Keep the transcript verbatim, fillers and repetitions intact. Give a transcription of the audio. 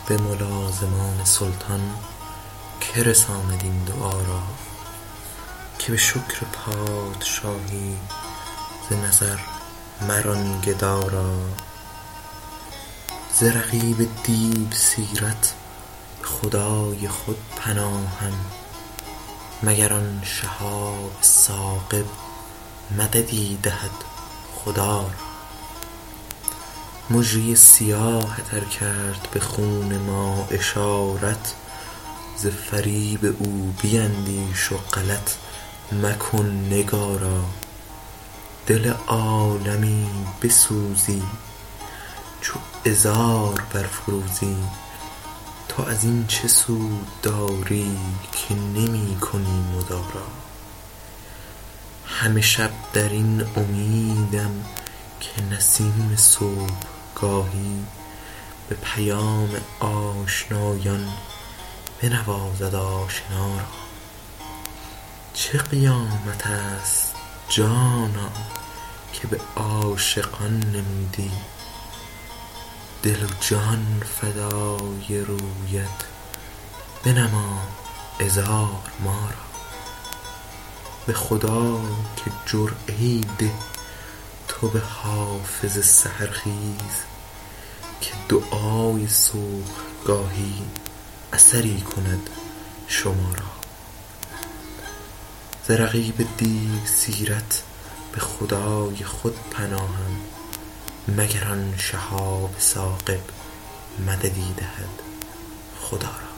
به ملازمان سلطان که رساند این دعا را، که به شکر پادشاهی ز نظر مران گدا را. ز رقیب دیو سیرت به خدای خود پناهم، مگر آن شهاب ثاقب مددی دهد خدا را. مژه سیاه تر کرد به خون ما اشارت، ز فریب او بیندیش و غلط مکن نگارا. دل عالمی بسوزی چو عذار برفروزی، تو از این چه سود داری که نمی کنی مدارا. همه شب در این امیدم که نسیم صبحگاهی به پیام آشنایان بنوازد آشنا را. چه قیامت است جانا که به عاشقان نمودی، دل و جان فدای رویت بنما عذار ما را. به خدا که جرعه‌ای ده تو به حافظ سحرخیز، که دعای صبحگاهی اثری کند شما را. ز رقیب دیو سیرت به خدای خود پناهم، مگر آن شهاب ثاقب مددی دهد خدا را.